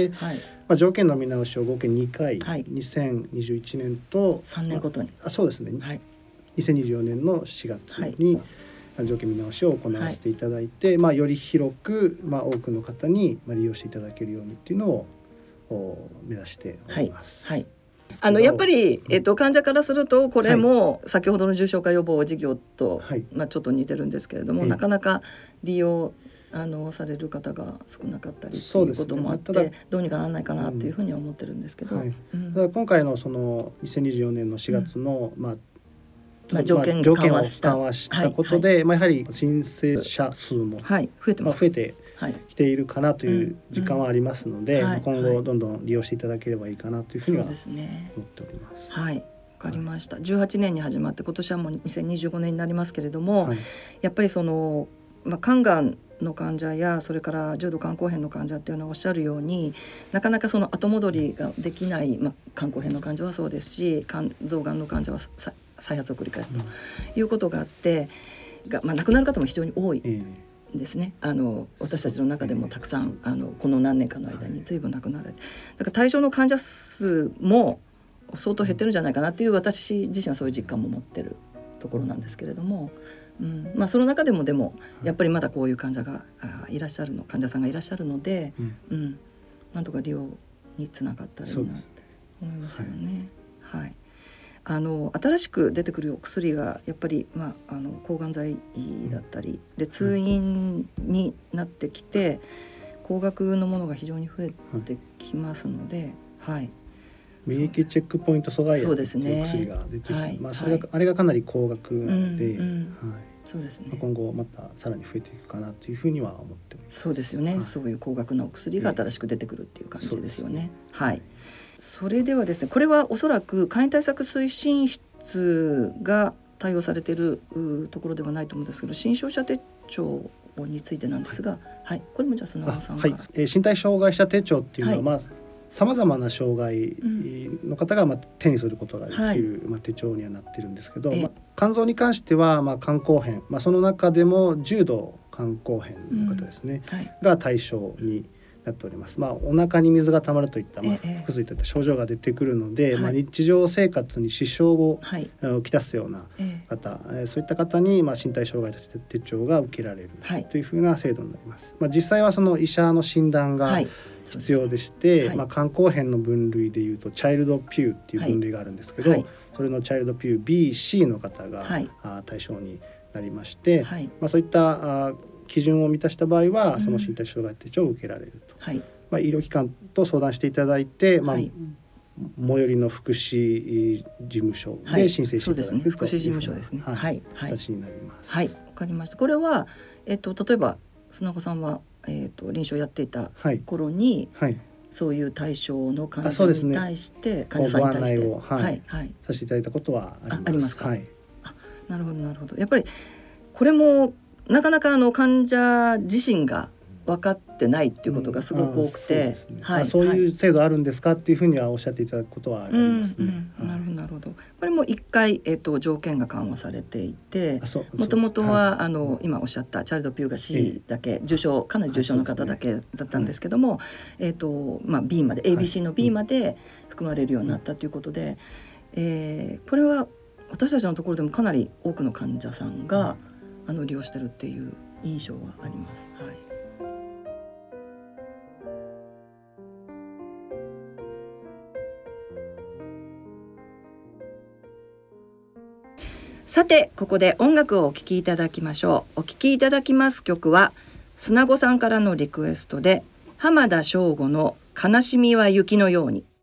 条件の見直しを合計2回、2021年と 3年ごとに、 そうですね、2024年の4月に、条件見直しを行わせていただいて、より広く、多くの方に利用していただけるようにっていうのを目指しております。 やっぱり、患者からするとこれも先ほどの重症化予防事業と、ちょっと似てるんですけれども、なかなか利用される方が少なかったりということもあって、どうにかならないかなっていうふうには思ってるんですけど、 ただ今回のその2024年の4月の、 条件を緩和したことで、やはり申請者数も増えてきているかなという実感はありますので、今後どんどん利用していただければいいかなというふうには思っております。 わかりました。18年に始まって今年はもう2025年になりますけれども、やっぱりその、肝がんの患者やそれから重度肝硬変の患者っていうのはおっしゃるようになかなかその後戻りができない、肝硬変の患者はそうですし肝臓がんの患者は再発を繰り返すということがあって、亡くなる方も非常に多いですね。私たちの中でもたくさんこの何年かの間に随分亡くなられて、だから対象の患者数も相当減ってるんじゃないかなという、私自身はそういう実感も持ってるところなんですけれども、その中でもやっぱりまだこういう患者がいらっしゃるの、患者さんがいらっしゃるので、なんとか利用につながったらいいなって思いますよね。新しく出てくるお薬がやっぱり、抗がん剤だったりで通院になってきて、高額のものが非常に増えてきますので、 免疫チェックポイント阻害薬という薬が出てきて、あれがかなり高額なので、今後またさらに増えていくかなというふうには思っております。 そうですよね、そういう高額なお薬が新しく出てくるっていう感じですよね。それではですね、これはおそらく簡易対策推進室が対応されているところではないと思うんですけど、新障者手帳についてなんですが、これもじゃあ砂川さんが、 身体障害者手帳っていうのは、さまざまな障害の方が手にすることができる、手帳にはなってるんですけど、肝臓に関しては、肝硬変、その中でも重度肝硬変の方ですね、が対象になっております。お腹に水がたまるといった、腹水といった症状が出てくるので、日常生活に支障をきたすような方、そういった方に、身体障害者手帳が受けられるというふうな制度になります。実際はその医者の診断が必要でして、肝硬変の分類でいうとチャイルドピューっていう分類があるんですけど、それのチャイルドピュー BC の方が、対象になりまして、そういった基準を満たした場合はその身体障害手帳を受けられると、医療機関と相談していただいて、最寄りの福祉事務所で申請していただくという福祉事務所ですね、 形になります。 わかりました。これは、例えば砂子さんは臨床やっていた頃に、そういう対象の患者に対して、患者さんに対して、 させていただいたことはありますか。なるほどなるほど。やっぱりこれもなかなか患者自身が分かってないっていうことがすごく多くて、 そういう制度あるんですかっていうふうにはおっしゃっていただくことはありますね。 なるほどなるほど。これも一回、条件が緩和されていて、もともとは、今おっしゃったチャイルドピューが C だけ、かなり重症の方だけだったんですけども、B まで ABC の B まで含まれるようになったということで、これは私たちのところでもかなり多くの患者さんが、利用してるっていう印象はあります。さて、ここで音楽をお聴きいただきましょう。お聴きいただきます曲は砂子さんからのリクエストで、浜田省吾の悲しみは雪のように。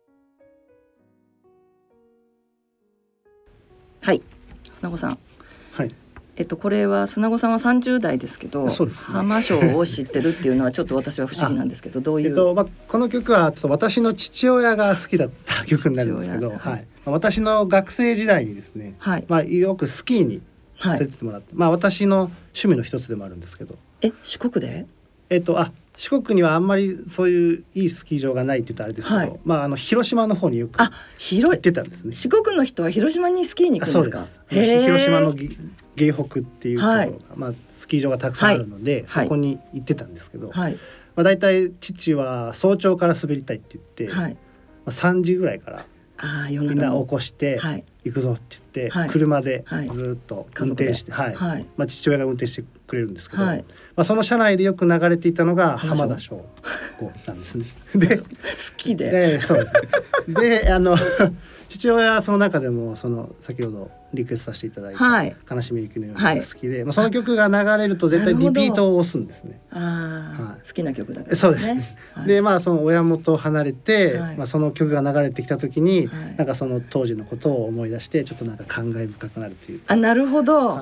はい、砂子さん。これは砂子さんは30代ですけど、浜省を知ってるっていうのはちょっと私は不思議なんですけど、どういう、 この曲はちょっと私の父親が好きだった曲になるんですけど、私の学生時代にですね、よくスキーに連れてってもらって、私の趣味の一つでもあるんですけど。 四国で？ 四国にはあんまりそういういいスキー場がないって言ったらあれですけど、広島の方によく行ってたんですね。 四国の人は広島にスキーに行くんですか？ そうです。広島の芸北っていうところが、スキー場がたくさんあるので、そこに行ってたんですけど、だいたい父は早朝から滑りたいって言って、3時ぐらいからみんな起こして行くぞって言って、車でずっと運転して、父親が運転してくれるんですけど、その車内でよく流れていたのが浜田省吾なんですね。で、 好きで、 そうですね。で、父親はその中でも先ほどリクエストさせていただいた「悲しみ雪のように」が好きで、その曲が流れると絶対リピートを押すんですね。 好きな曲だからそうですね。で、その親元を離れて、その曲が流れてきた時に、なんかその当時のことを思い出してちょっとなんか感慨深くなるという。 なるほど。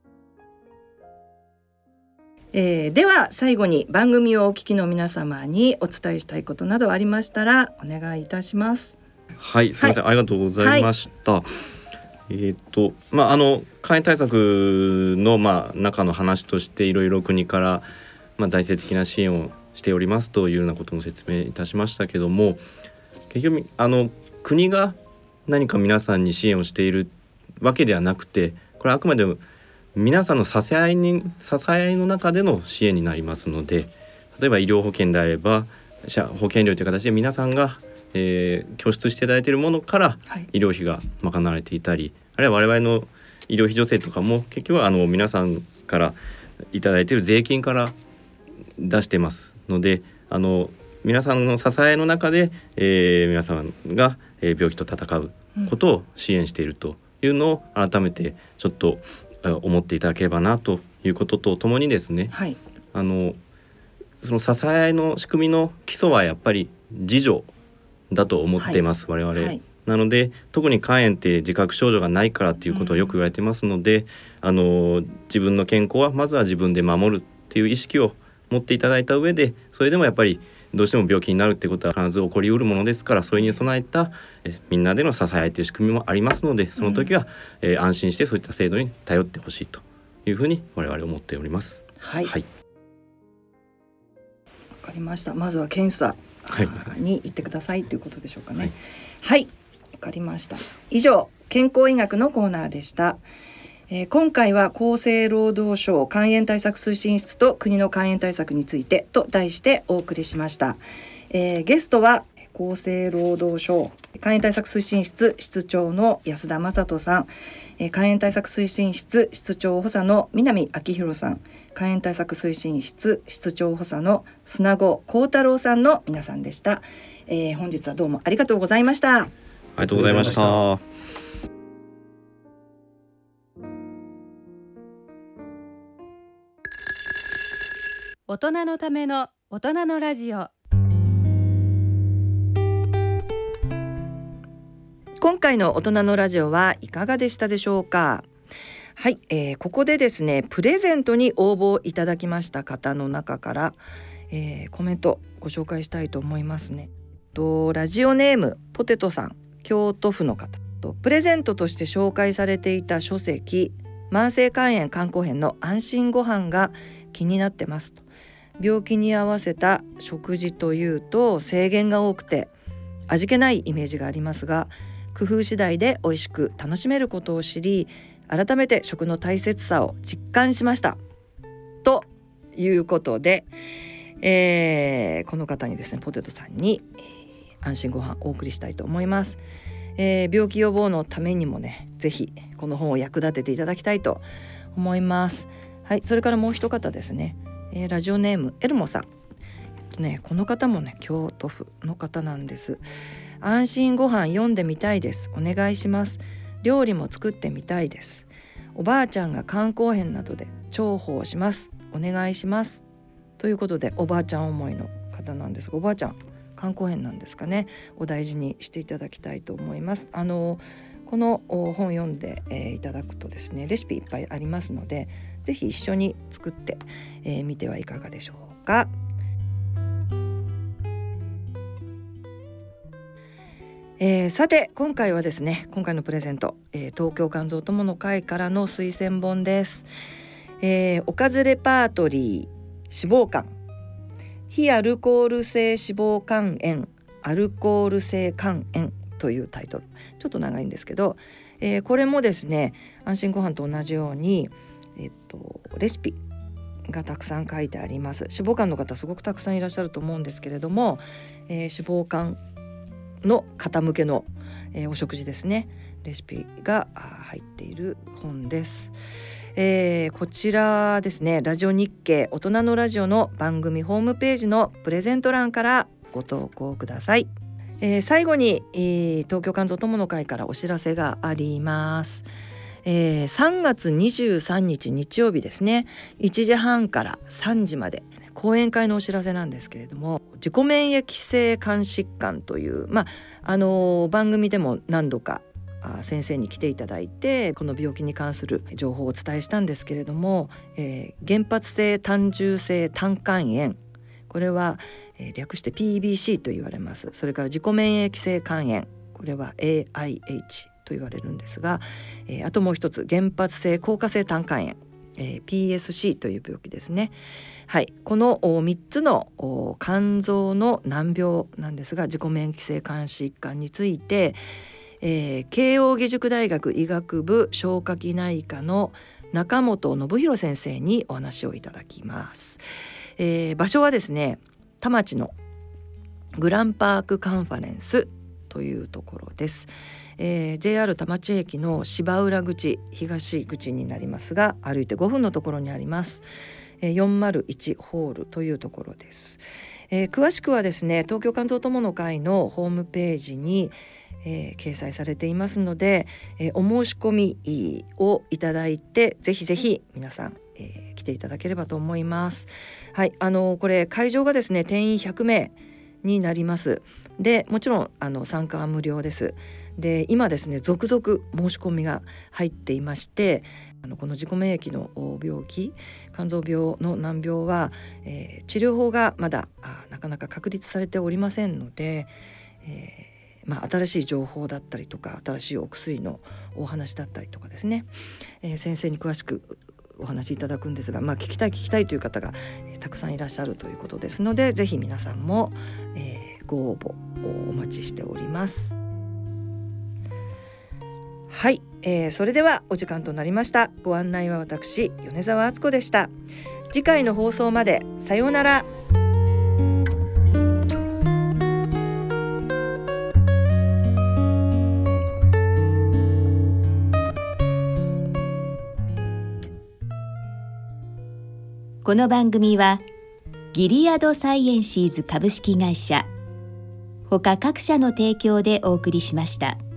では最後に番組をお聞きの皆様にお伝えしたいことなどありましたらお願いいたします。 はい、すみません、ありがとうございました。肝炎対策の中の話としていろいろ国から財政的な支援をしておりますというようなことも説明いたしましたけども、結局国が何か皆さんに支援をしているわけではなくて、これはあくまでも皆さんの支え合いの中での支援になりますので、例えば医療保険であれば保険料という形で皆さんが拠出していただいているものから医療費が賄われていたり、あるいは我々の医療費助成とかも結局は皆さんからいただいている税金から出してますので、皆さんの支えの中で、皆さんが、病気と闘うことを支援しているというのを改めてちょっと思っていただければなということとともにですね、その支え合いの仕組みの基礎はやっぱり自助だと思っています、我々。なので特に肝炎って自覚症状がないからっていうことはよく言われてますので、自分の健康はまずは自分で守るっていう意識を持っていただいた上で、それでもやっぱりどうしても病気になるってことは必ず起こりうるものですから、それに備えたみんなでの支え合いという仕組みもありますので、その時は、安心してそういった制度に頼ってほしいというふうに我々思っております。 わかりました。まずは検査に行ってくださいということでしょうかね。わかりました。以上、健康医学のコーナーでした。今回は厚生労働省肝炎対策推進室と国の肝炎対策についてと題してお送りしました。ゲストは厚生労働省肝炎対策推進室室長の安田正人さん、肝炎対策推進室室長補佐の南明弘さん、肝炎対策推進室室長補佐の砂子幸太郎さんの皆さんでした。本日はどうもありがとうございました。 ありがとうございました。 大人のための大人のラジオ。 今回の大人のラジオはいかがでしたでしょうか。 はい、ここでですねプレゼントに応募いただきました方の中から、コメントご紹介したいと思いますね。ラジオネームポテトさん、京都府の方と、プレゼントとして紹介されていた書籍慢性肝炎肝硬変の安心ご飯が気になってますと。病気に合わせた食事というと制限が多くて味気ないイメージがありますが、工夫次第で美味しく楽しめることを知り、改めて食の大切さを実感しましたということで、この方にですねポテトさんに、安心ご飯お送りしたいと思います。病気予防のためにもね、ぜひこの本を役立てていただきたいと思います。はい、それからもう一方ですね、ラジオネームエルモさん、この方もね京都府の方なんです。安心ご飯読んでみたいです、お願いします。料理も作ってみたいです。おばあちゃんが肝硬変などで重宝します、お願いしますということで、おばあちゃん思いの方なんですが、おばあちゃん肝硬変なんですかね、お大事にしていただきたいと思います。この本読んで、いただくとですねレシピいっぱいありますので、ぜひ一緒に作って、みてはいかがでしょうか。さて今回はですね、今回のプレゼント、東京肝臓友の会からの推薦本です。おかずレパートリー脂肪肝、非アルコール性脂肪肝炎、アルコール性肝炎というタイトル、ちょっと長いんですけど、これもですね安心ご飯と同じように、レシピがたくさん書いてあります。脂肪肝の方すごくたくさんいらっしゃると思うんですけれども、脂肪肝の方向けの、お食事ですね、レシピが入っている本です。こちらですね、ラジオ日経大人のラジオの番組ホームページのプレゼント欄からご投稿ください。最後に、東京肝臓友の会からお知らせがあります。3月23日日曜日ですね、1時半から3時まで講演会のお知らせなんですけれども、自己免疫性肝疾患という、番組でも何度か先生に来ていただいてこの病気に関する情報をお伝えしたんですけれども、原発性単純性胆管炎、これは、略して PBC と言われます。それから自己免疫性肝炎、これは AIH と言われるんですが、あともう一つ原発性硬化性胆管炎、PSC という病気ですね。はい、この3つの肝臓の難病なんですが、自己免疫性肝疾患について、慶應義塾大学医学部消化器内科の中本信弘先生にお話をいただきます。場所はですね田町のグランパークカンファレンスというところです。JR 田町駅の芝浦口東口になりますが、歩いて5分のところにあります。401ホールというところです。詳しくはですね東京肝臓友の会のホームページに、掲載されていますので、お申し込みをいただいてぜひぜひ皆さん、来ていただければと思います。はい、これ会場がですね定員100名になります。でもちろん参加は無料です。で今ですね続々申し込みが入っていまして、この自己免疫の病気、肝臓病の難病は、治療法がまだなかなか確立されておりませんので、新しい情報だったりとか新しいお薬のお話だったりとかですね、先生に詳しくお話しいただくんですが、聞きたいという方が、たくさんいらっしゃるということですので、ぜひ皆さんも、ご応募お待ちしております。はい、それではお時間となりました。ご案内は私米澤敦子でした。次回の放送までさようなら。 この番組はギリアドサイエンシーズ株式会社他各社の提供でお送りしました。